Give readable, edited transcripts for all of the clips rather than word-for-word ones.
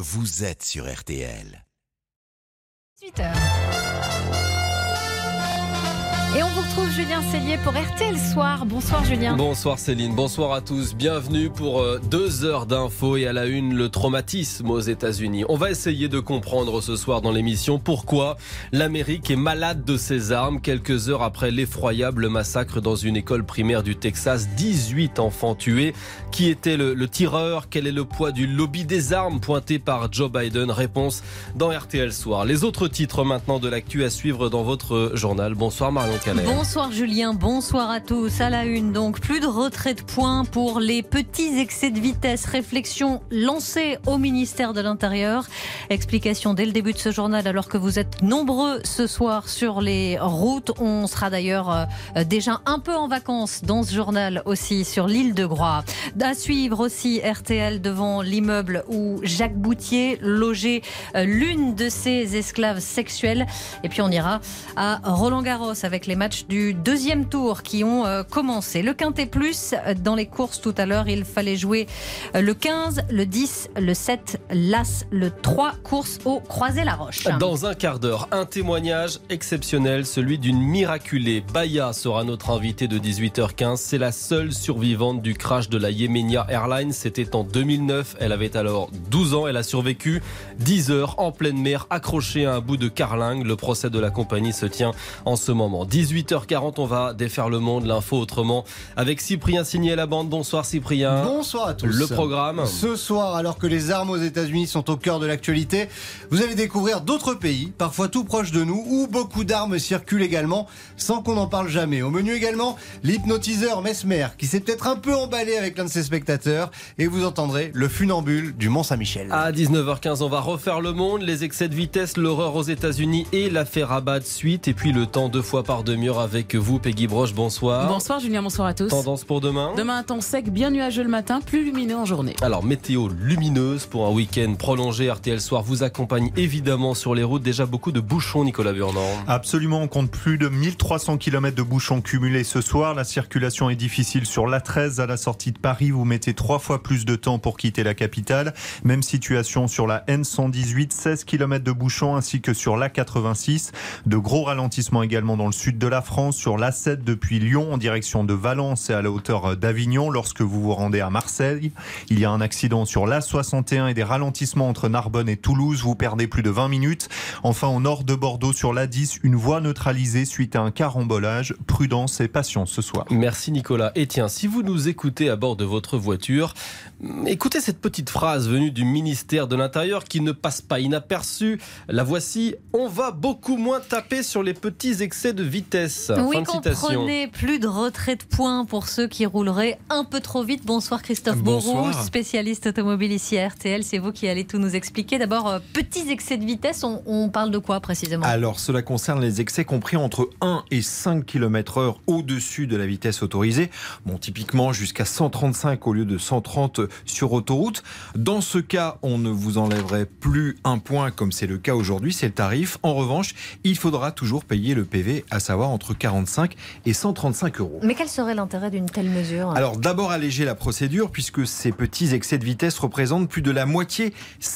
vous êtes sur RTL. 18h. Et on vous retrouve Julien Cellier pour RTL Soir. Bonsoir Julien. Bonsoir Céline, bonsoir à tous. Bienvenue pour 2 heures d'infos et à la une, le traumatisme aux États-Unis. On va essayer de comprendre ce soir dans l'émission pourquoi l'Amérique est malade de ses armes. Quelques heures après l'effroyable massacre dans une école primaire du Texas, 18 enfants tués. Qui était le tireur? Quel est le poids du lobby des armes pointé par Joe Biden? Réponse dans RTL Soir. Les autres titres maintenant de l'actu à suivre dans votre journal. Bonsoir Marion. Bonsoir Julien, bonsoir à tous. À la une donc, plus de retrait de points pour les petits excès de vitesse. Réflexion lancée au ministère de l'Intérieur. Explication dès le début de ce journal alors que vous êtes nombreux ce soir sur les routes. On sera d'ailleurs déjà un peu en vacances dans ce journal aussi sur l'île de Groix. À suivre aussi RTL devant l'immeuble où Jacques Boutier logeait l'une de ses esclaves sexuelles. Et puis on ira à Roland-Garros avec les matchs du deuxième tour qui ont commencé. Le Quintet Plus, dans les courses tout à l'heure, il fallait jouer le 15, le 10, le 7, l'As, le 3, course au Croisé-la-Roche. Dans un quart d'heure, un témoignage exceptionnel, celui d'une miraculée. Baya sera notre invitée de 18h15. C'est la seule survivante du crash de la Yemenia Airlines. C'était en 2009. Elle avait alors 12 ans. Elle a survécu 10 heures en pleine mer, accrochée à un bout de carlingue. Le procès de la compagnie se tient en ce moment. 18h40, on va défaire le monde, l'info autrement, avec Cyprien Signé à la bande. Bonsoir Cyprien. Bonsoir à tous. Le programme. Ce soir, alors que les armes aux États-Unis sont au cœur de l'actualité, vous allez découvrir d'autres pays, parfois tout proches de nous, où beaucoup d'armes circulent également, sans qu'on n'en parle jamais. Au menu également, l'hypnotiseur Mesmer, qui s'est peut-être un peu emballé avec l'un de ses spectateurs, et vous entendrez le funambule du Mont-Saint-Michel. À 19h15, on va refaire le monde, les excès de vitesse, l'horreur aux États-Unis et l'affaire Rabat de suite, et puis le temps 2 fois par demi-heure avec vous, Peggy Broche, bonsoir. Bonsoir Julien, bonsoir à tous. Tendance pour demain? Demain, un temps sec, bien nuageux le matin, plus lumineux en journée. Alors, météo lumineuse pour un week-end prolongé. RTL Soir vous accompagne évidemment sur les routes. Déjà beaucoup de bouchons, Nicolas Burnand. Absolument, on compte plus de 1300 km de bouchons cumulés ce soir. La circulation est difficile sur l'A13 à la sortie de Paris. Vous mettez 3 fois plus de temps pour quitter la capitale. Même situation sur la N118, 16 km de bouchons ainsi que sur l'A86. De gros ralentissements également dans le sud de la France, sur l'A7 depuis Lyon en direction de Valence et à la hauteur d'Avignon. Lorsque vous vous rendez à Marseille, il y a un accident sur l'A61 et des ralentissements entre Narbonne et Toulouse. Vous perdez plus de 20 minutes. Enfin, au nord de Bordeaux, sur l'A10, une voie neutralisée suite à un carambolage. Prudence et patience ce soir. Merci Nicolas. Et tiens, si vous nous écoutez à bord de votre voiture, écoutez cette petite phrase venue du ministère de l'Intérieur qui ne passe pas inaperçue. La voici: on va beaucoup moins taper sur les petits excès de vitesse. Oui, fin de citation. comprenez, plus de retrait de points pour ceux qui rouleraient un peu trop vite. Bonsoir Christophe Beauroux, spécialiste automobile ici à RTL. C'est vous qui allez tout nous expliquer. D'abord, petits excès de vitesse, on parle de quoi précisément? Alors, cela concerne les excès compris entre 1 et 5 km/h au-dessus de la vitesse autorisée. Bon, typiquement jusqu'à 135 au lieu de 130 sur autoroute. Dans ce cas, on ne vous enlèverait plus un point comme c'est le cas aujourd'hui, c'est le tarif. En revanche, il faudra toujours payer le PV, à savoir entre 45 et 135 euros. Mais quel serait l'intérêt d'une telle mesure? Alors d'abord alléger la procédure puisque ces petits excès de vitesse représentent plus de la moitié,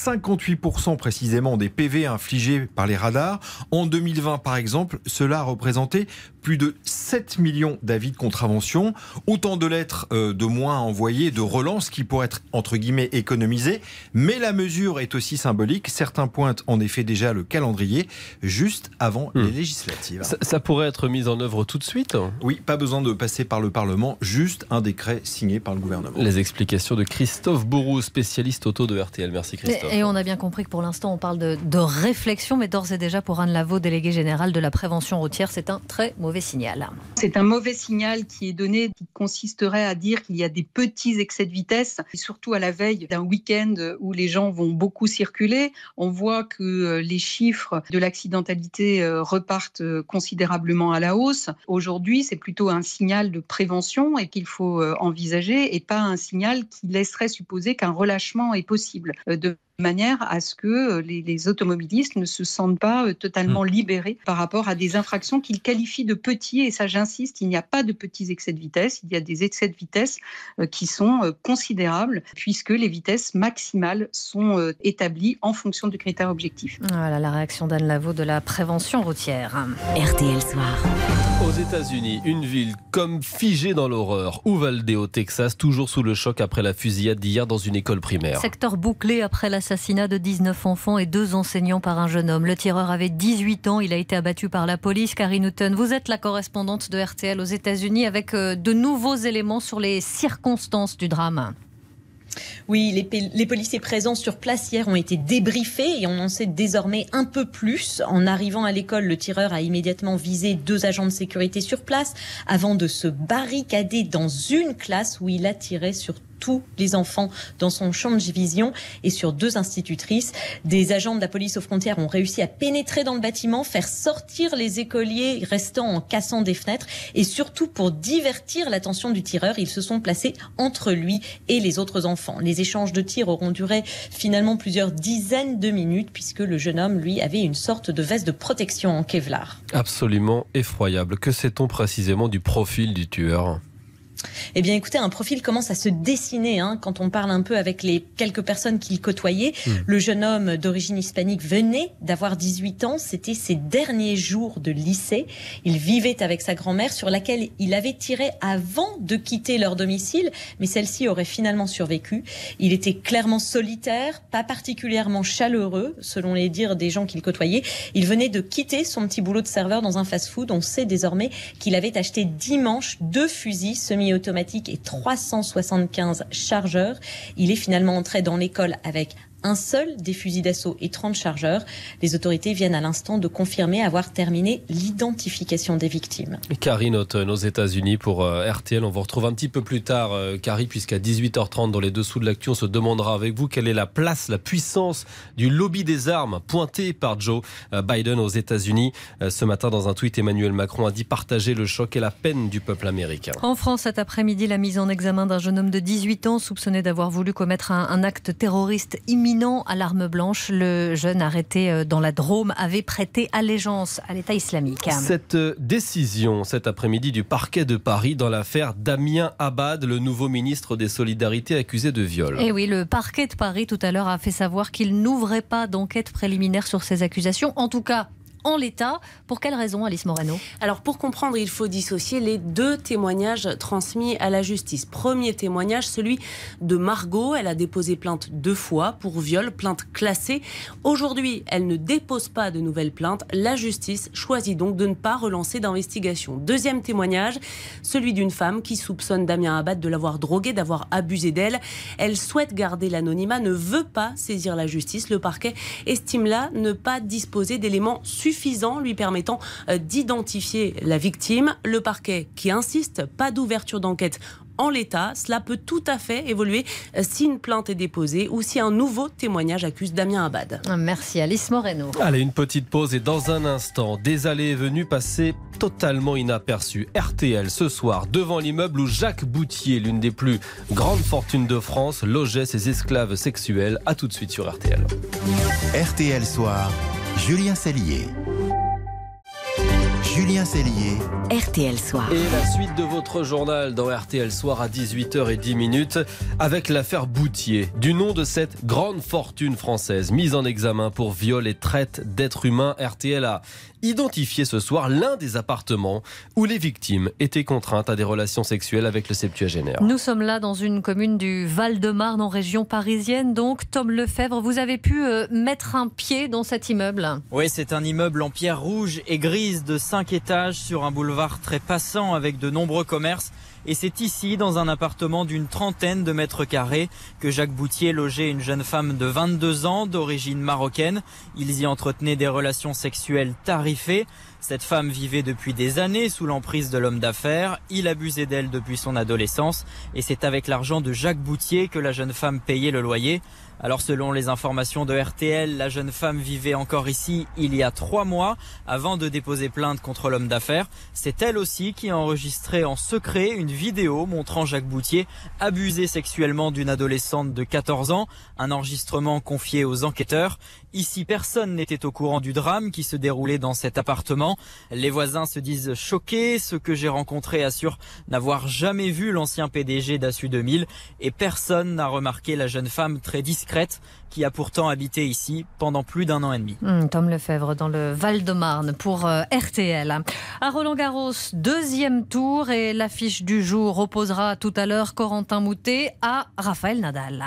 58% précisément des PV infligés par les radars. En 2020 par exemple, cela a représenté plus de 7 millions d'avis de contravention, autant de lettres de moins envoyées, de relances qui pourraient être entre guillemets économisées. Mais la mesure est aussi symbolique. Certains pointent en effet déjà le calendrier juste avant les législatives. Ça pourrait être mis en œuvre tout de suite? Oui, pas besoin de passer par le Parlement, juste un décret signé par le gouvernement. Les explications de Christophe Beauroux, spécialiste auto de RTL. Merci Christophe. Et on a bien compris que pour l'instant on parle de réflexion, mais d'ores et déjà pour Anne Lavaux, déléguée générale de la prévention routière, c'est un très mauvais signal. C'est un mauvais signal qui est donné, qui consisterait à dire qu'il y a des petits excès de vitesse, et surtout à la veille d'un week-end où les gens vont beaucoup circuler. On voit que les chiffres de l'accidentalité repartent considérablement à la hausse. Aujourd'hui, c'est plutôt un signal de prévention et qu'il faut envisager, et pas un signal qui laisserait supposer qu'un relâchement est possible. De manière à ce que les automobilistes ne se sentent pas totalement libérés par rapport à des infractions qu'ils qualifient de petits. Et ça, j'insiste, il n'y a pas de petits excès de vitesse. Il y a des excès de vitesse qui sont considérables puisque les vitesses maximales sont établies en fonction du critère objectif. Voilà la réaction d'Anne Lavaux de la prévention routière. RTL Soir. Aux États-Unis, une ville comme figée dans l'horreur. Uvalde au Texas, toujours sous le choc après la fusillade d'hier dans une école primaire. Secteur bouclé après l'assassinat de 19 enfants et 2 enseignants par un jeune homme. Le tireur avait 18 ans, il a été abattu par la police. Karine Houghton, vous êtes la correspondante de RTL aux États-Unis avec de nouveaux éléments sur les circonstances du drame. Oui, les policiers présents sur place hier ont été débriefés et on en sait désormais un peu plus. En arrivant à l'école, le tireur a immédiatement visé 2 agents de sécurité sur place avant de se barricader dans une classe où il a tiré sur tous les enfants dans son champ de vision et sur 2 institutrices. Des agents de la police aux frontières ont réussi à pénétrer dans le bâtiment, faire sortir les écoliers restant en cassant des fenêtres et surtout pour divertir l'attention du tireur, ils se sont placés entre lui et les autres enfants. Les échanges de tirs auront duré finalement plusieurs dizaines de minutes puisque le jeune homme, lui, avait une sorte de veste de protection en Kevlar. Absolument effroyable. Que sait-on précisément du profil du tueur ? Eh bien, écoutez, un profil commence à se dessiner quand on parle un peu avec les quelques personnes qu'il côtoyait. Le jeune homme d'origine hispanique venait d'avoir 18 ans. C'était ses derniers jours de lycée. Il vivait avec sa grand-mère sur laquelle il avait tiré avant de quitter leur domicile, mais celle-ci aurait finalement survécu. Il était clairement solitaire, pas particulièrement chaleureux, selon les dires des gens qu'il côtoyait. Il venait de quitter son petit boulot de serveur dans un fast-food. On sait désormais qu'il avait acheté dimanche 2 fusils semi-automatiques et 375 chargeurs. Il est finalement entré dans l'école avec un seul des fusils d'assaut et 30 chargeurs. Les autorités viennent à l'instant de confirmer avoir terminé l'identification des victimes. Karine Houghton aux États-Unis pour RTL. On vous retrouve un petit peu plus tard, Karine, puisqu'à 18h30 dans les dessous de l'actu, on se demandera avec vous quelle est la place, la puissance du lobby des armes pointé par Joe Biden aux États-Unis. Ce matin, dans un tweet, Emmanuel Macron a dit partager le choc et la peine du peuple américain. En France, cet après-midi, la mise en examen d'un jeune homme de 18 ans soupçonné d'avoir voulu commettre un acte terroriste imminent à l'arme blanche. Le jeune arrêté dans la Drôme avait prêté allégeance à l'État islamique. Cette décision cet après-midi du parquet de Paris dans l'affaire Damien Abad, le nouveau ministre des Solidarités accusé de viol. Et oui, le parquet de Paris tout à l'heure a fait savoir qu'il n'ouvrait pas d'enquête préliminaire sur ces accusations. En tout cas, en l'état. Pour quelle raison, Alice Moreno ? Alors, pour comprendre, il faut dissocier les 2 témoignages transmis à la justice. Premier témoignage, celui de Margot. Elle a déposé plainte 2 fois pour viol, plainte classée. Aujourd'hui, elle ne dépose pas de nouvelles plaintes. La justice choisit donc de ne pas relancer d'investigation. Deuxième témoignage, celui d'une femme qui soupçonne Damien Abad de l'avoir droguée, d'avoir abusé d'elle. Elle souhaite garder l'anonymat, ne veut pas saisir la justice. Le parquet estime là ne pas disposer d'éléments suffisants lui permettant d'identifier la victime. Le parquet qui insiste, pas d'ouverture d'enquête en l'état. Cela peut tout à fait évoluer si une plainte est déposée ou si un nouveau témoignage accuse Damien Abad. Merci Alice Moreno. Allez, une petite pause et dans un instant, des allées et venues passées totalement inaperçues. RTL ce soir, devant l'immeuble où Jacques Boutier, l'une des plus grandes fortunes de France, logeait ses esclaves sexuels. A tout de suite sur RTL. RTL Soir, Julien Cellier. Julien Cellier. RTL Soir. Et la suite de votre journal dans RTL Soir à 18h10 avec l'affaire Boutier, du nom de cette grande fortune française mise en examen pour viol et traite d'êtres humains. RTL a identifié ce soir l'un des appartements où les victimes étaient contraintes à des relations sexuelles avec le septuagénaire. Nous sommes là dans une commune du Val-de-Marne en région parisienne. Donc Tom Lefebvre, vous avez pu mettre un pied dans cet immeuble. Oui, c'est un immeuble en pierre rouge et grise de 5 étages sur un boulevard très passant avec de nombreux commerces. Et c'est ici, dans un appartement d'une 30aine de mètres carrés, que Jacques Boutier logeait une jeune femme de 22 ans d'origine marocaine. Ils y entretenaient des relations sexuelles tarifées. Cette femme vivait depuis des années sous l'emprise de l'homme d'affaires. Il abusait d'elle depuis son adolescence. Et c'est avec l'argent de Jacques Boutier que la jeune femme payait le loyer. Alors selon les informations de RTL, la jeune femme vivait encore ici il y a 3 mois avant de déposer plainte contre l'homme d'affaires. C'est elle aussi qui a enregistré en secret une vidéo montrant Jacques Boutier abusé sexuellement d'une adolescente de 14 ans. Un enregistrement confié aux enquêteurs. Ici, personne n'était au courant du drame qui se déroulait dans cet appartement. Les voisins se disent choqués. Ceux que j'ai rencontrés assurent n'avoir jamais vu l'ancien PDG d'Assu 2000 et personne n'a remarqué la jeune femme très discrète qui a pourtant habité ici pendant plus d'1 an et demi. Tom Lefebvre dans le Val-de-Marne pour RTL. À Roland-Garros, 2e tour et l'affiche du jour opposera tout à l'heure Corentin Moutet à Rafael Nadal.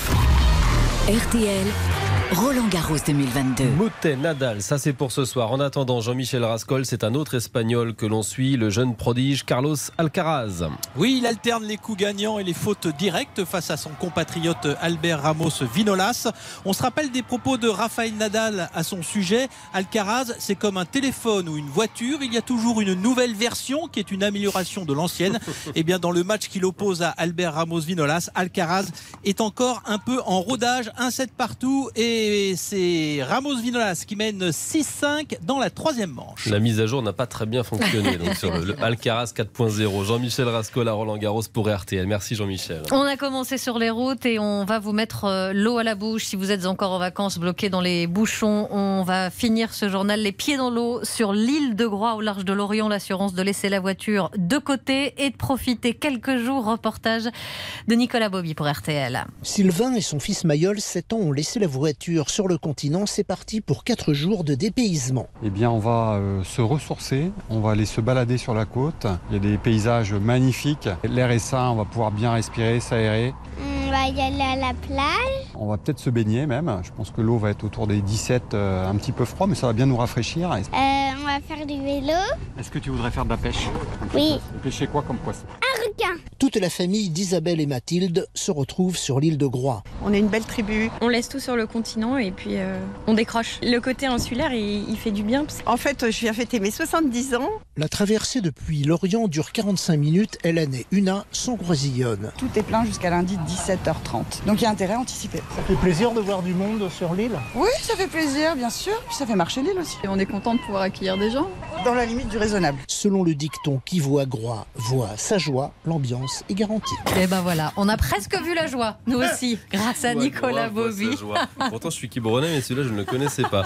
RTL, Roland-Garros 2022. Moutet, Nadal, ça c'est pour ce soir. En attendant, Jean-Michel Rascol, c'est un autre Espagnol que l'on suit, le jeune prodige Carlos Alcaraz. Oui, il alterne les coups gagnants et les fautes directes face à son compatriote Albert Ramos Vinolas. On se rappelle des propos de Rafael Nadal à son sujet. Alcaraz, c'est comme un téléphone ou une voiture. Il y a toujours une nouvelle version qui est une amélioration de l'ancienne. Et bien dans le match qu'il oppose à Albert Ramos Vinolas, Alcaraz est encore un peu en rodage. 1-7 partout et c'est Ramos Vinolas qui mène 6-5 dans la 3e manche. La mise à jour n'a pas très bien fonctionné donc sur le Alcaraz 4.0. Jean-Michel Rascol à Roland-Garros pour RTL. Merci Jean-Michel. On a commencé sur les routes et on va vous mettre l'eau à la bouche. Si vous êtes encore en vacances bloqués dans les bouchons, on va finir ce journal les pieds dans l'eau sur l'île de Groix au large de l'Orient. L'assurance de laisser la voiture de côté et de profiter quelques jours. Reportage de Nicolas Bobby pour RTL. Sylvain et son fils Mayol, 7 ans, ont laissé la voiture sur le continent. C'est parti pour 4 jours de dépaysement. Eh bien, on va se ressourcer, on va aller se balader sur la côte. Il y a des paysages magnifiques. L'air est sain, on va pouvoir bien respirer, s'aérer. On va y aller à la plage. On va peut-être se baigner même. Je pense que l'eau va être autour des 17, un petit peu froid, mais ça va bien nous rafraîchir. On va faire du vélo. Est-ce que tu voudrais faire de la pêche? Oui. Pêcher quoi comme poisson? Un requin. Toute la famille d'Isabelle et Mathilde se retrouve sur l'île de Groix. On est une belle tribu. On laisse tout sur le continent et puis on décroche. Le côté insulaire, il fait du bien. En fait, je viens fêter mes 70 ans. La traversée depuis l'Orient dure 45 minutes. Hélène et Una s'engroisillonnent. Tout est plein jusqu'à lundi 17h30. Donc il y a intérêt à anticiper. Ça fait plaisir de voir du monde sur l'île? Oui, ça fait plaisir, bien sûr. Puis ça fait marcher l'île aussi. Et on est content de pouvoir accueillir des gens. Dans la limite du raisonnable. Selon le dicton, qui voit Groix voit sa joie, l'ambiance est garantie. Et ben voilà, on a presque vu la joie, nous aussi, grâce à Nicolas Bobby. Pourtant, je suis Quiberonnet, mais celui-là, je ne le connaissais pas.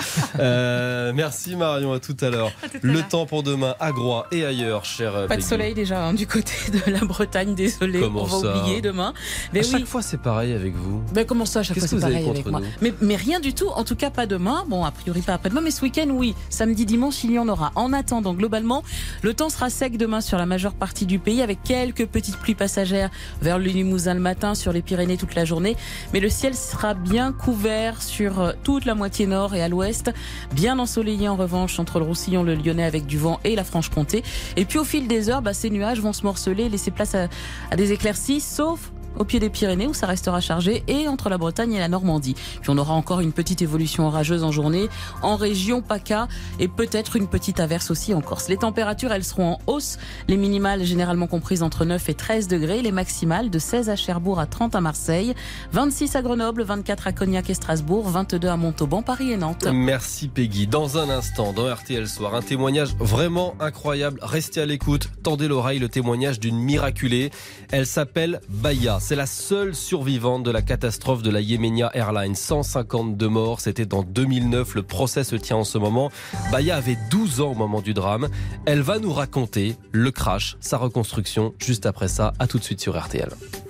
Merci Marion, à tout à l'heure. Le temps pour demain à Groix et ailleurs, cher Pas Peggy. de soleil déjà du côté de la Bretagne, désolé. Comment on va ça oublier demain. Mais chaque fois, c'est pareil avec vous. Comment ça, à chaque fois, c'est pareil avec moi? Mais rien du tout, en tout cas pas demain. Bon, a priori pas après-demain, mais ce week-end, oui. Samedi, dimanche, il y en aura. En attendant, globalement, le temps sera sec demain sur la majeure partie du pays, avec quelques petites pluies passagères vers le Limousin le matin, sur les Pyrénées toute la journée. Mais le ciel sera bien couvert sur toute la moitié nord et à l'ouest. Bien ensoleillé en revanche entre le Roussillon, le Lyonnais avec du vent et la Franche-Comté. Et puis au fil des heures, ces nuages vont se morceler, laisser place à des éclaircies, sauf au pied des Pyrénées où ça restera chargé et entre la Bretagne et la Normandie. Puis on aura encore une petite évolution orageuse en journée en région PACA et peut-être une petite averse aussi en Corse. Les températures, elles seront en hausse. Les minimales généralement comprises entre 9 et 13 degrés. Les maximales de 16 à Cherbourg, à 30 à Marseille, 26 à Grenoble, 24 à Cognac et Strasbourg, 22 à Montauban, Paris et Nantes. Merci Peggy. Dans un instant, dans RTL Soir, un témoignage vraiment incroyable. Restez à l'écoute, tendez l'oreille, le témoignage d'une miraculée. Elle s'appelle Baya. C'est la seule survivante de la catastrophe de la Yemenia Airlines. 152 morts, c'était en 2009. Le procès se tient en ce moment. Baya avait 12 ans au moment du drame. Elle va nous raconter le crash, sa reconstruction. Juste après ça, à tout de suite sur RTL.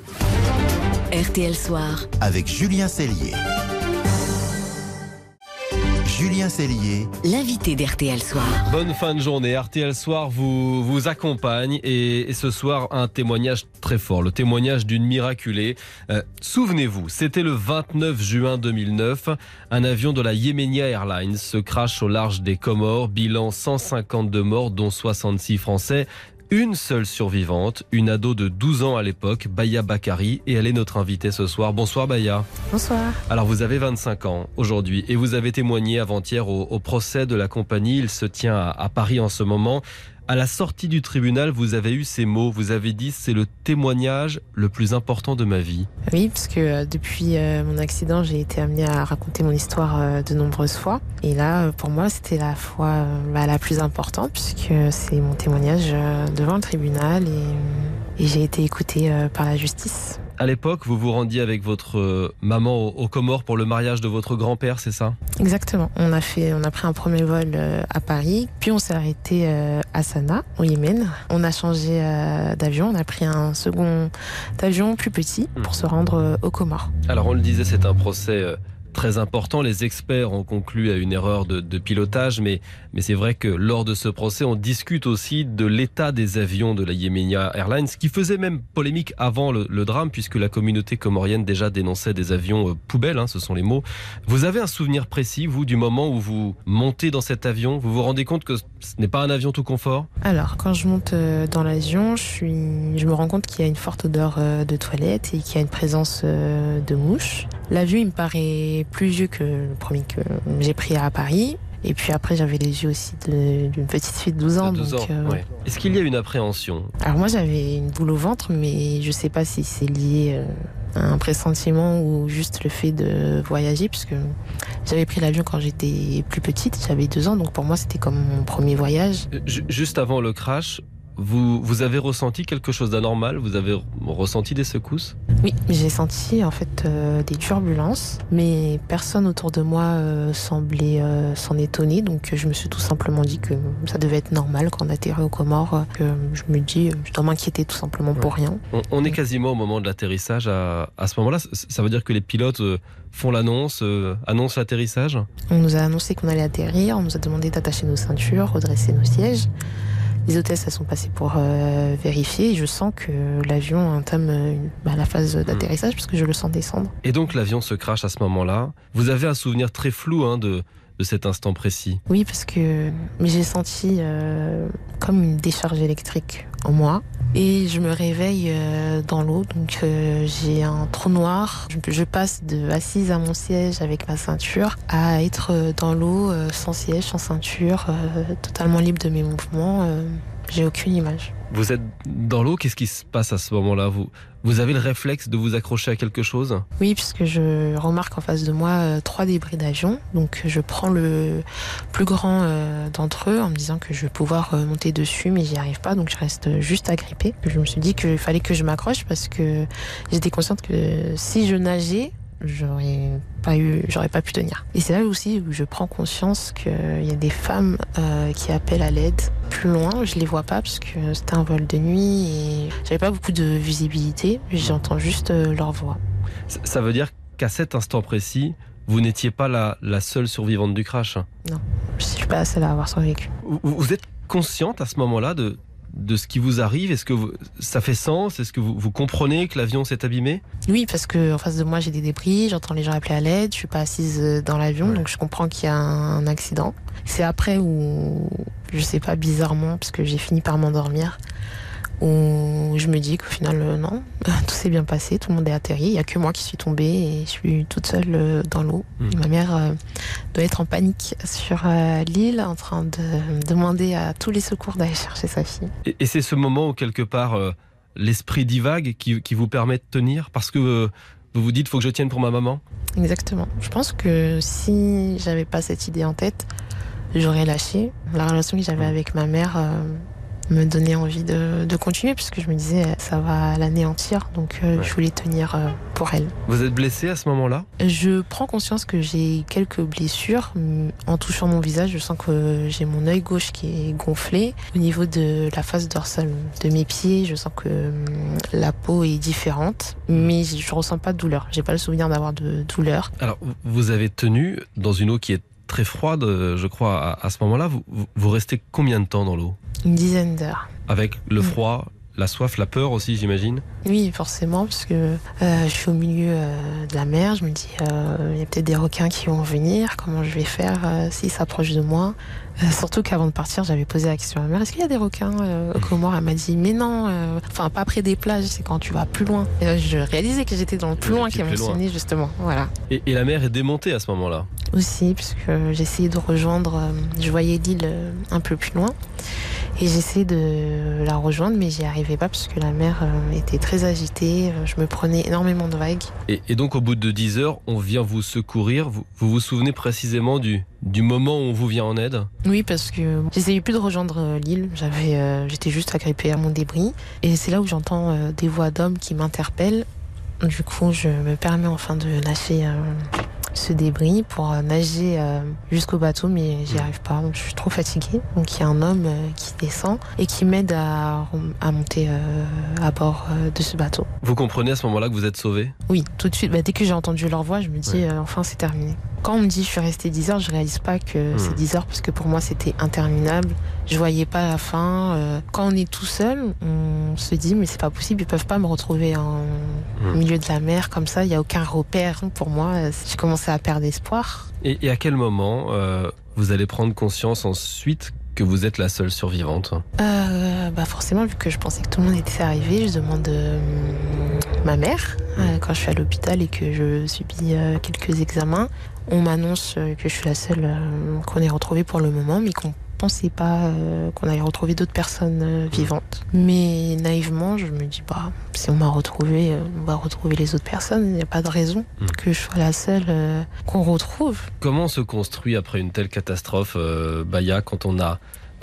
RTL Soir. Avec Julien Cellier. Julien Cellier, l'invité d'RTL Soir. Bonne fin de journée. RTL Soir vous accompagne et ce soir un témoignage très fort, le témoignage d'une miraculée. Souvenez-vous, c'était le 29 juin 2009, un avion de la Yemenia Airlines se crache au large des Comores, bilan 152 morts dont 66 Français. Une seule survivante, une ado de 12 ans à l'époque, Baya Bakari, et elle est notre invitée ce soir. Bonsoir Baya. Bonsoir. Alors vous avez 25 ans aujourd'hui et vous avez témoigné avant-hier au procès de la compagnie. Il se tient à Paris en ce moment. À la sortie du tribunal, vous avez eu ces mots. Vous avez dit, c'est le témoignage le plus important de ma vie. Oui, parce que depuis mon accident, j'ai été amenée à raconter mon histoire de nombreuses fois. Et là, pour moi, c'était la fois la plus importante, puisque c'est mon témoignage devant le tribunal et j'ai été écoutée par la justice. À l'époque, vous vous rendiez avec votre maman aux Comores pour le mariage de votre grand-père, c'est ça ? Exactement. On a pris un premier vol à Paris, puis on s'est arrêté à Sanaa, au Yémen. On a changé d'avion, on a pris un second avion plus petit pour se rendre aux Comores. Alors on le disait, c'est un procès très important. Les experts ont conclu à une erreur de pilotage, mais c'est vrai que lors de ce procès, on discute aussi de l'état des avions de la Yemenia Airlines, qui faisait même polémique avant le drame, puisque la communauté comorienne déjà dénonçait des avions poubelles, ce sont les mots. Vous avez un souvenir précis, vous, du moment où vous montez dans cet avion ? Vous vous rendez compte que ce n'est pas un avion tout confort ? Alors, quand je monte dans l'avion, je me rends compte qu'il y a une forte odeur de toilette et qu'il y a une présence de mouches. L'avion, il me paraît plus vieux que le premier que j'ai pris à Paris. Et puis après, j'avais les yeux aussi d'une petite fille de 12 ans. Ouais. Est-ce qu'il y a une appréhension ? Alors moi, j'avais une boule au ventre, mais je ne sais pas si c'est lié à un pressentiment ou juste le fait de voyager, puisque j'avais pris l'avion quand j'étais plus petite, j'avais 2 ans, donc pour moi, c'était comme mon premier voyage. Juste avant le crash, vous avez ressenti quelque chose d'anormal ? Vous avez ressenti des secousses ? Oui, j'ai senti en fait des turbulences, mais personne autour de moi semblait s'en étonner, donc je me suis tout simplement dit que ça devait être normal quand on atterrit aux Comores. Je me dis, je dois m'inquiéter tout simplement pour rien. On est quasiment au moment de l'atterrissage à ce moment-là. Ça veut dire que les pilotes font l'annonce, annoncent l'atterrissage ? On nous a annoncé qu'on allait atterrir, on nous a demandé d'attacher nos ceintures, redresser nos sièges. Les hôtesses, elles sont passées pour vérifier et je sens que l'avion entame la phase d'atterrissage parce que je le sens descendre. Et donc l'avion se crache à ce moment-là. Vous avez un souvenir très flou de cet instant précis ? Oui, parce que j'ai senti comme une décharge électrique en moi. Et je me réveille dans l'eau, donc j'ai un trou noir. Je passe de assise à mon siège avec ma ceinture à être dans l'eau sans siège, sans ceinture, totalement libre de mes mouvements. J'ai aucune image. Vous êtes dans l'eau, qu'est-ce qui se passe à ce moment-là ? Vous avez le réflexe de vous accrocher à quelque chose ? Oui, puisque je remarque en face de moi 3 débris d'avion. Donc je prends le plus grand d'entre eux en me disant que je vais pouvoir monter dessus, mais j'y arrive pas, donc je reste juste agrippée. Je me suis dit qu'il fallait que je m'accroche parce que j'étais consciente que si je nageais, j'aurais pas pu tenir. Et c'est là aussi où je prends conscience qu'il y a des femmes qui appellent à l'aide plus loin. Je les vois pas parce que c'était un vol de nuit et j'avais pas beaucoup de visibilité. J'entends juste leur voix. Ça veut dire qu'à cet instant précis, vous n'étiez pas la seule survivante du crash ? Non, je suis pas la seule à avoir survécu. Vous êtes consciente à ce moment-là de ce qui vous arrive ? Est-ce que ça fait sens ? Est-ce que vous comprenez que l'avion s'est abîmé ? Oui, parce qu'en face de moi, j'ai des débris, j'entends les gens appeler à l'aide, je suis pas assise dans l'avion, donc je comprends qu'il y a un accident. C'est après où, je sais pas, bizarrement, parce que j'ai fini par m'endormir, où je me dis qu'au final, non, tout s'est bien passé, tout le monde est atterri, il n'y a que moi qui suis tombée et je suis toute seule dans l'eau. Et ma mère doit être en panique sur l'île, en train de demander à tous les secours d'aller chercher sa fille. Et c'est ce moment où, quelque part, l'esprit divague qui vous permet de tenir ? Parce que vous vous dites, il faut que je tienne pour ma maman ? Exactement. Je pense que si j'avais pas cette idée en tête, j'aurais lâché. La relation que j'avais avec ma mère me donnait envie de continuer puisque je me disais ça va l'anéantir, donc je voulais tenir pour elle. Vous êtes blessée à ce moment-là ? Je prends conscience que j'ai quelques blessures. En touchant mon visage, je sens que j'ai mon œil gauche qui est gonflé. Au niveau de la face dorsale de mes pieds, je sens que la peau est différente, mais je ressens pas de douleur. J'ai pas le souvenir d'avoir de douleur. Alors, vous avez tenu dans une eau qui est très froide, je crois, à ce moment-là. Vous restez combien de temps dans l'eau ? Une dizaine d'heures. Avec le froid, la soif, la peur aussi, j'imagine ? Oui, forcément, parce que je suis au milieu de la mer. Je me dis, il y a peut-être des requins qui vont venir. Comment je vais faire s'ils s'approchent de moi ? Surtout qu'avant de partir, j'avais posé la question à ma mère, est-ce qu'il y a des requins aux Comores ? Elle m'a dit, mais non, pas près des plages, c'est quand tu vas plus loin. Et là, je réalisais que j'étais dans le plus loin qui est mentionné, justement. Voilà. Et la mer est démontée à ce moment-là ? Aussi, puisque j'essayais de rejoindre, je voyais l'île un peu plus loin. Et j'essayais de la rejoindre, mais j'y arrivais pas parce que la mer était très agitée. Je me prenais énormément de vagues. Et donc, au bout de 10 heures, on vient vous secourir. Vous vous souvenez précisément du moment où on vous vient en aide ? Oui, parce que j'essayais plus de rejoindre l'île. J'étais juste agrippée à mon débris. Et c'est là où j'entends des voix d'hommes qui m'interpellent. Du coup, je me permets enfin de lâcher ce débris pour nager jusqu'au bateau, mais j'y arrive pas. Je suis trop fatiguée. Donc il y a un homme qui descend et qui m'aide à monter à bord de ce bateau. Vous comprenez à ce moment-là que vous êtes sauvée ? Oui, tout de suite. Dès que j'ai entendu leur voix, je me dis enfin c'est terminé. Quand on me dit je suis restée 10 heures, je réalise pas que c'est 10 heures parce que pour moi c'était interminable. Je voyais pas la fin. Quand on est tout seul, on se dit mais c'est pas possible, ils peuvent pas me retrouver au milieu de la mer comme ça, il y a aucun repère. Pour moi, j'ai commencé à perdre espoir. Et à quel moment vous allez prendre conscience ensuite que vous êtes la seule survivante ? Forcément, vu que je pensais que tout le monde était arrivé, je demande ma mère quand je suis à l'hôpital et que je subis quelques examens. On m'annonce que je suis la seule qu'on ait retrouvée pour le moment, mais qu'on pensait pas qu'on allait retrouver d'autres personnes vivantes. Mais naïvement, je me dis si on m'a retrouvée, on va retrouver les autres personnes. Il n'y a pas de raison que je sois la seule qu'on retrouve. Comment on se construit après une telle catastrophe, Baya, quand on a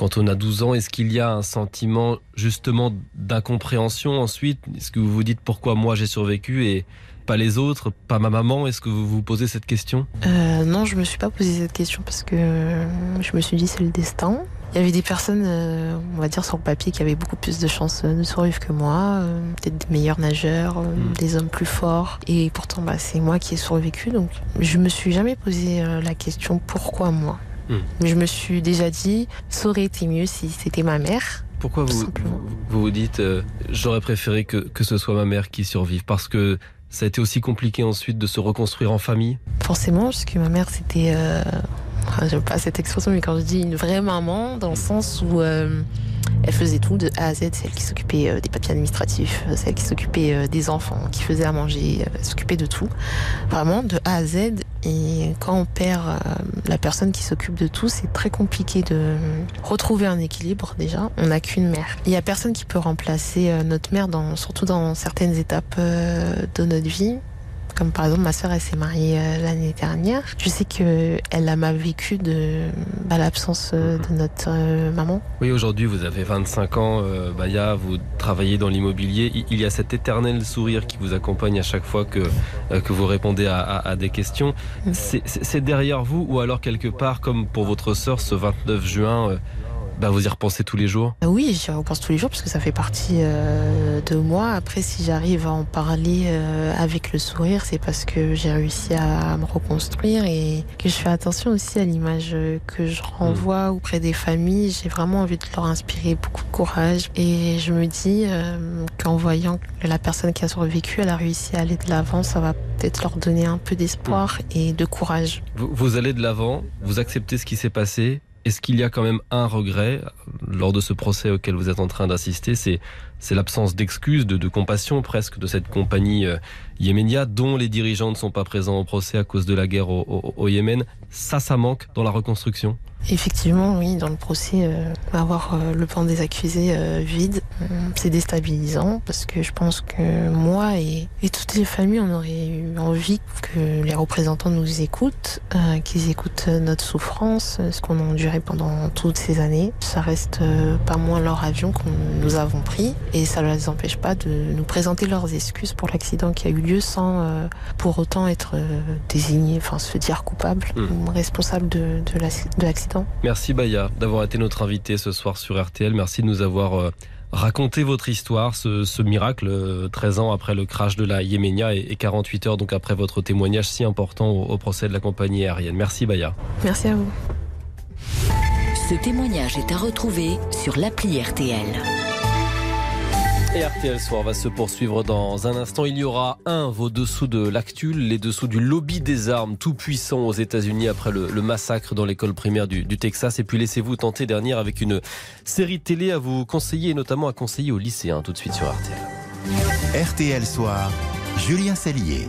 12 ans? Est-ce qu'il y a un sentiment justement d'incompréhension ensuite? Est-ce que vous vous dites pourquoi moi j'ai survécu et pas les autres, pas ma maman? Est-ce que vous vous posez cette question? Non, je me suis pas posé cette question parce que je me suis dit c'est le destin. Il y avait des personnes, on va dire sur le papier, qui avaient beaucoup plus de chances de survivre que moi, peut-être des meilleurs nageurs, des hommes plus forts. Et pourtant, c'est moi qui ai survécu. Donc, je me suis jamais posé la question pourquoi moi. Mais je me suis déjà dit, ça aurait été mieux si c'était ma mère. Pourquoi vous dites j'aurais préféré que ce soit ma mère qui survive? Parce que ça a été aussi compliqué ensuite de se reconstruire en famille? Forcément, parce que ma mère c'était, j'aime pas cette expression, mais quand je dis une vraie maman, dans le sens où elle faisait tout de A à Z. C'est elle qui s'occupait des papiers administratifs, c'est elle qui s'occupait des enfants, qui faisait à manger, elle s'occupait de tout. Vraiment de A à Z. Et quand on perd la personne qui s'occupe de tout, c'est très compliqué de retrouver un équilibre déjà. On n'a qu'une mère. Il n'y a personne qui peut remplacer notre mère, surtout dans certaines étapes de notre vie. Comme par exemple, ma sœur, elle s'est mariée l'année dernière. Je sais qu'elle m'a vécu de l'absence de notre maman. Oui, aujourd'hui, vous avez 25 ans, Baya, vous travaillez dans l'immobilier. Il y a cet éternel sourire qui vous accompagne à chaque fois que vous répondez à des questions. C'est derrière vous ou alors quelque part, comme pour votre sœur, ce 29 juin... vous y repensez tous les jours? Oui, j'y repense tous les jours parce que ça fait partie de moi. Après, si j'arrive à en parler avec le sourire, c'est parce que j'ai réussi à me reconstruire et que je fais attention aussi à l'image que je renvoie auprès des familles. J'ai vraiment envie de leur inspirer beaucoup de courage. Et je me dis qu'en voyant que la personne qui a survécu, elle a réussi à aller de l'avant, ça va peut-être leur donner un peu d'espoir et de courage. Vous allez de l'avant, vous acceptez ce qui s'est passé. Est-ce qu'il y a quand même un regret lors de ce procès auquel vous êtes en train d'assister? C'est l'absence d'excuses, de compassion presque de cette compagnie Yéménia dont les dirigeants ne sont pas présents au procès à cause de la guerre au Yémen. Ça manque dans la reconstruction? Effectivement, oui, dans le procès, avoir le banc des accusés vide, c'est déstabilisant parce que je pense que moi et toutes les familles, on aurait eu envie que les représentants nous écoutent, qu'ils écoutent notre souffrance, ce qu'on a enduré pendant toutes ces années. Ça reste pas moins leur avion que nous avons pris et ça ne les empêche pas de nous présenter leurs excuses pour l'accident qui a eu lieu sans pour autant être désignés, se dire coupable ou responsable de l'accident. Merci Baya d'avoir été notre invité ce soir sur RTL. Merci de nous avoir raconté votre histoire, ce miracle 13 ans après le crash de la Yéménia et 48 heures donc après votre témoignage si important au procès de la compagnie aérienne. Merci Baya. Merci à vous. Ce témoignage est à retrouver sur l'appli RTL. Et RTL Soir va se poursuivre dans un instant. Il y aura vos dessous de l'actu, les dessous du lobby des armes tout puissant aux États-Unis après le massacre dans l'école primaire du Texas. Et puis laissez-vous tenter dernière avec une série télé à vous conseiller et notamment à conseiller aux lycéens tout de suite sur RTL. RTL Soir, Julien Cellier.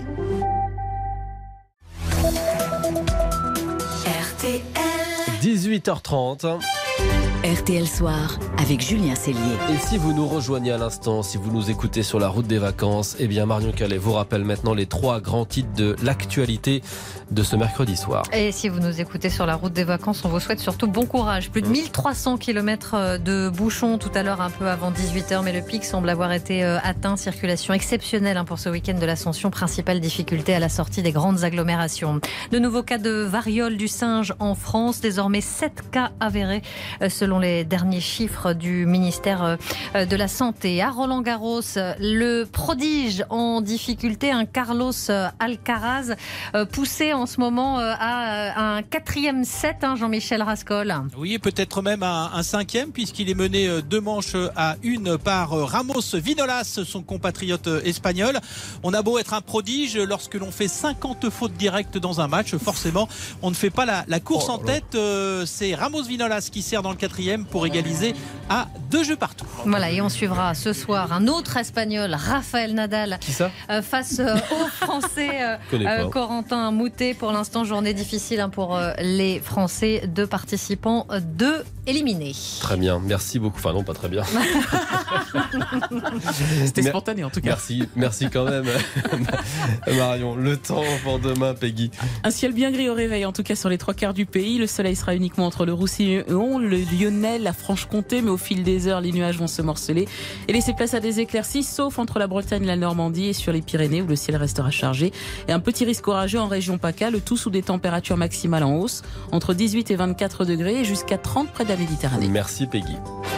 RTL. 18h30. RTL Soir avec Julien Cellier. Et si vous nous rejoignez à l'instant, si vous nous écoutez sur la route des vacances, eh bien Marion Calais vous rappelle maintenant les 3 grands titres de l'actualité de ce mercredi soir. Et si vous nous écoutez sur la route des vacances, on vous souhaite surtout bon courage. Plus de 1300 km de bouchons tout à l'heure, un peu avant 18h, mais le pic semble avoir été atteint. Circulation exceptionnelle pour ce week-end de l'Ascension. Principale difficulté à la sortie des grandes agglomérations. De nouveaux cas de variole du singe en France. Désormais 7 cas avérés selon les derniers chiffres du ministère de la Santé. À Roland-Garros, le prodige en difficulté, un Carlos Alcaraz, poussé en ce moment à un 4e set, Jean-Michel Rascol. Oui, peut-être même un 5e, puisqu'il est mené 2 manches à 1 par Ramos Vinolas, son compatriote espagnol. On a beau être un prodige, lorsque l'on fait 50 fautes directes dans un match, forcément, on ne fait pas la course en tête. C'est Ramos Vinolas qui sert dans le 4e pour égaliser à 2 jeux partout. Voilà, et on suivra ce soir un autre Espagnol, Rafael Nadal. Qui ça face au Français Corentin Moutet. Pour l'instant, journée difficile pour les Français, 2 participants, 2 éliminés. Très bien, merci beaucoup. Enfin non, pas très bien. C'était spontané en tout cas. Merci quand même Marion. Le temps pour demain, Peggy. Un ciel bien gris au réveil, en tout cas sur les 3 quarts du pays. Le soleil sera uniquement entre le Roussillon, le Lyonnais, la Franche-Comté, mais au fil des heures, les nuages vont se morceler et laisser place à des éclaircies, sauf entre la Bretagne et la Normandie et sur les Pyrénées où le ciel restera chargé. Et un petit risque orageux en région PACA, le tout sous des températures maximales en hausse, entre 18 et 24 degrés et jusqu'à 30 près de la Méditerranée. Merci Peggy.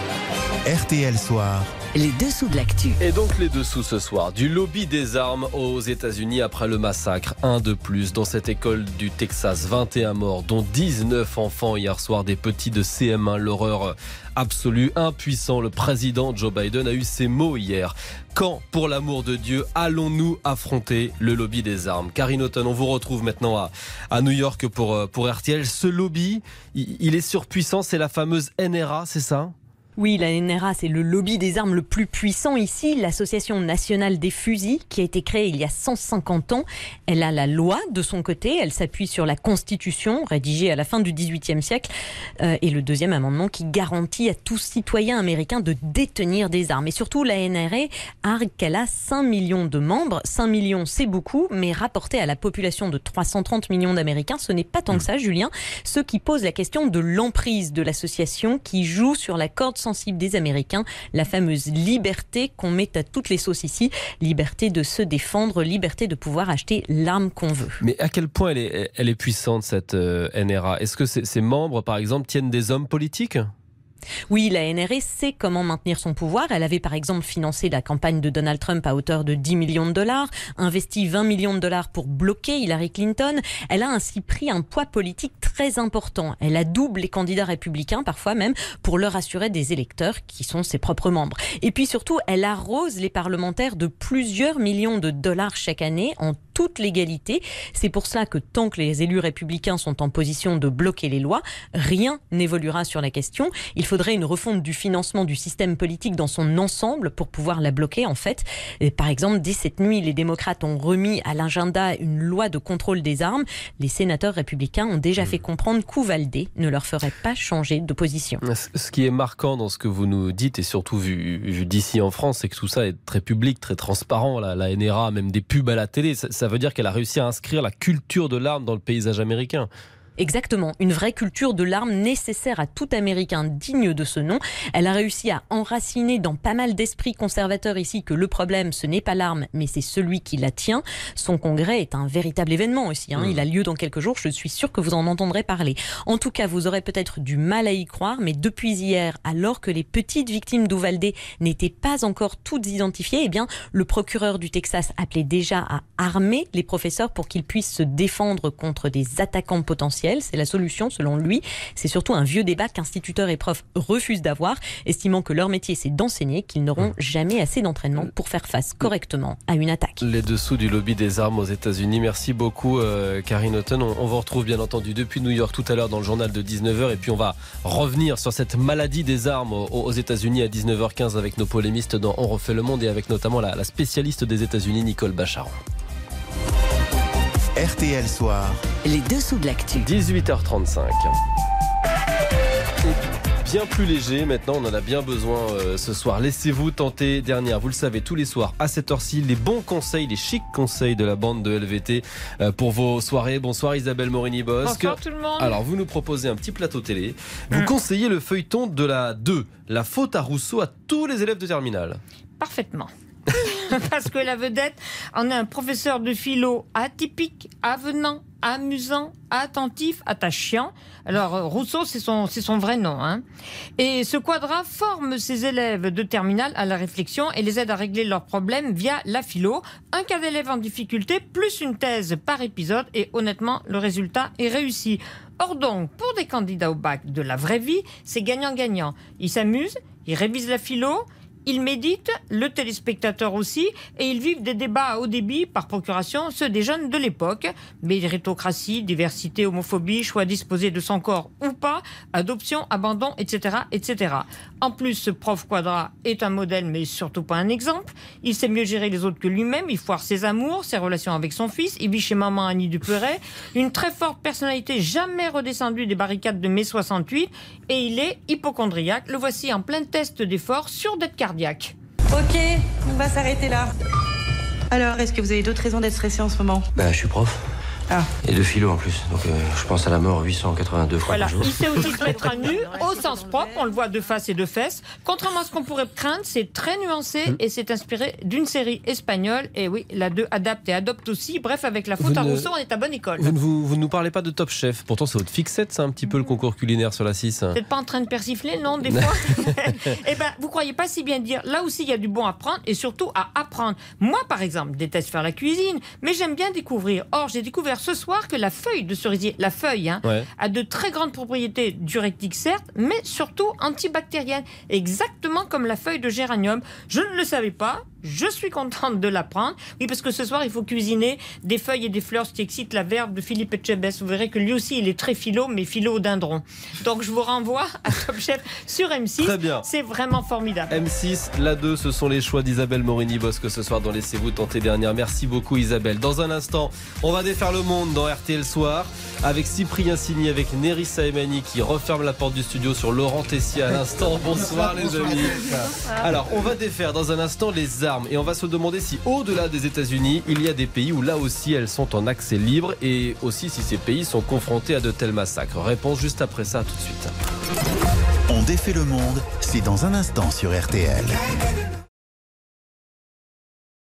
RTL Soir. Les dessous de l'actu. Et donc les dessous ce soir, du lobby des armes aux États-Unis après le massacre, un de plus dans cette école du Texas, 21 morts, dont 19 enfants hier soir, des petits de CM1, l'horreur absolue, impuissant. Le président Joe Biden a eu ces mots hier. Quand, pour l'amour de Dieu, allons-nous affronter le lobby des armes? Karine Auton, on vous retrouve maintenant à New York pour RTL. Ce lobby, il est surpuissant, c'est la fameuse NRA, c'est ça? Oui, la NRA, c'est le lobby des armes le plus puissant ici, l'Association nationale des fusils, qui a été créée il y a 150 ans. Elle a la loi de son côté, elle s'appuie sur la Constitution, rédigée à la fin du XVIIIe siècle, et le 2e amendement qui garantit à tout citoyen américain de détenir des armes. Et surtout, la NRA argue qu'elle a 5 millions de membres. 5 millions, c'est beaucoup, mais rapporté à la population de 330 millions d'Américains, ce n'est pas tant que ça, Julien. Ce qui pose la question de l'emprise de l'association qui joue sur la corde sensible des Américains, la fameuse liberté qu'on met à toutes les sauces ici, liberté de se défendre, liberté de pouvoir acheter l'arme qu'on veut. Mais à quel point elle est puissante cette NRA? Est-ce que ses membres, par exemple, tiennent des hommes politiques? Oui, la NRA sait comment maintenir son pouvoir. Elle avait par exemple financé la campagne de Donald Trump à hauteur de 10 millions de dollars, investi 20 millions de dollars pour bloquer Hillary Clinton. Elle a ainsi pris un poids politique très important. Elle adoube les candidats républicains, parfois même, pour leur assurer des électeurs qui sont ses propres membres. Et puis surtout, elle arrose les parlementaires de plusieurs millions de dollars chaque année en toute légalité. C'est pour cela que tant que les élus républicains sont en position de bloquer les lois, rien n'évoluera sur la question. Il faudrait une refonte du financement du système politique dans son ensemble pour pouvoir la bloquer en fait. Et par exemple, dès cette nuit, les démocrates ont remis à l'agenda une loi de contrôle des armes. Les sénateurs républicains ont déjà fait comprendre qu'Uvalde ne leur ferait pas changer de position. Ce qui est marquant dans ce que vous nous dites, et surtout vu d'ici en France, c'est que tout ça est très public, très transparent. La NRA, même des pubs à la télé, ça veut dire qu'elle a réussi à inscrire la culture de l'arme dans le paysage américain. Exactement, une vraie culture de l'arme nécessaire à tout Américain digne de ce nom. Elle a réussi à enraciner dans pas mal d'esprits conservateurs ici que le problème, ce n'est pas l'arme, mais c'est celui qui la tient. Son congrès est un véritable événement aussi. Il a lieu dans quelques jours, je suis sûre que vous en entendrez parler. En tout cas, vous aurez peut-être du mal à y croire, mais depuis hier, alors que les petites victimes d'Uvalde n'étaient pas encore toutes identifiées, eh bien, le procureur du Texas appelait déjà à armer les professeurs pour qu'ils puissent se défendre contre des attaquants potentiels. C'est la solution selon lui. C'est surtout un vieux débat qu'instituteurs et profs refusent d'avoir, estimant que leur métier c'est d'enseigner, qu'ils n'auront jamais assez d'entraînement pour faire face correctement à une attaque. Les dessous du lobby des armes aux États-Unis. Merci beaucoup Karine Auton. On vous retrouve bien entendu depuis New York tout à l'heure dans le journal de 19h et puis on va revenir sur cette maladie des armes aux États-Unis à 19h15 avec nos polémistes dans On refait le monde et avec notamment la spécialiste des États-Unis Nicole Bacharon. RTL Soir. Les dessous de l'actu. 18h35. bien plus léger. Maintenant, on en a bien besoin ce soir. Laissez-vous tenter dernière. Vous le savez, tous les soirs à cette heure-ci, les bons conseils, les chics conseils de la bande de LVT pour vos soirées. Bonsoir Isabelle Morini-Bosque. Bonsoir tout le monde. Alors, vous nous proposez un petit plateau télé. Vous conseillez le feuilleton de la 2, La faute à Rousseau, à tous les élèves de terminale. Parfaitement. Parce que la vedette en est un professeur de philo atypique, avenant, amusant, attentif, attachant. Alors Rousseau, c'est son vrai nom. Hein. Et ce quadra forme ses élèves de terminale à la réflexion et les aide à régler leurs problèmes via la philo. Un cas d'élève en difficulté, plus une thèse par épisode. Et honnêtement, le résultat est réussi. Or donc, pour des candidats au bac de la vraie vie, c'est gagnant-gagnant. Ils s'amusent, ils révisent la philo, ils méditent, le téléspectateur aussi, et ils vivent des débats à haut débit par procuration, ceux des jeunes de l'époque. Méritocratie, diversité, homophobie, choix disposé de son corps ou pas, adoption, abandon, etc., etc. En plus, ce prof quadra est un modèle, mais surtout pas un exemple. Il sait mieux gérer les autres que lui-même, il foire ses amours, ses relations avec son fils, il vit chez maman Annie Dupéret, une très forte personnalité jamais redescendue des barricades de mai 68, et il est hypochondriaque. Le voici en plein test d'effort, sûr d'être cardiaque. Ok, on va s'arrêter là. Alors, est-ce que vous avez d'autres raisons d'être stressé en ce moment? Bah, je suis prof. Ah. Et de philo en plus. Donc, je pense à la mort 882 fois par jour. Il sait aussi se mettre à nu, au sens propre, on le voit de face et de fesses. Contrairement à ce qu'on pourrait craindre, c'est très nuancé et c'est inspiré d'une série espagnole. Et oui, la 2 adapte et adopte aussi. Bref, avec la faute à Rousseau, on est à bonne école. Vous ne nous parlez pas de Top Chef. Pourtant, c'est votre fixette, c'est un petit peu le concours culinaire sur la 6. Vous n'êtes pas en train de persifler, non, des fois? Eh ben, vous croyez pas si bien dire. Là aussi, il y a du bon à prendre et surtout à apprendre. Moi, par exemple, déteste faire la cuisine, mais j'aime bien découvrir. Or, j'ai découvert ce soir que la feuille de cerisier, a de très grandes propriétés diurétiques certes, mais surtout antibactériennes, exactement comme la feuille de géranium. Je ne le savais pas, je suis contente de l'apprendre. Oui, parce que ce soir, il faut cuisiner des feuilles et des fleurs, ce qui excite la verve de Philippe Etchebest. Vous verrez que lui aussi, il est très philo, mais philo au dindron. Donc, je vous renvoie à Top Chef sur M6. Très bien. C'est vraiment formidable. M6, la 2, ce sont les choix d'Isabelle Morini-Bosque ce soir dans Laissez-vous tenter dernière. Merci beaucoup Isabelle. Dans un instant, on va défaire le monde dans RTL Soir avec Cyprien Signy, avec Néry Saïmani qui referme la porte du studio sur Laurent Tessier à l'instant. Bonsoir les amis. Alors, on va défaire dans un instant les armes et on va se demander si au-delà des États-Unis, il y a des pays où là aussi elles sont en accès libre et aussi si ces pays sont confrontés à de tels massacres. Réponse juste après ça, tout de suite. On défait le monde, c'est dans un instant sur RTL.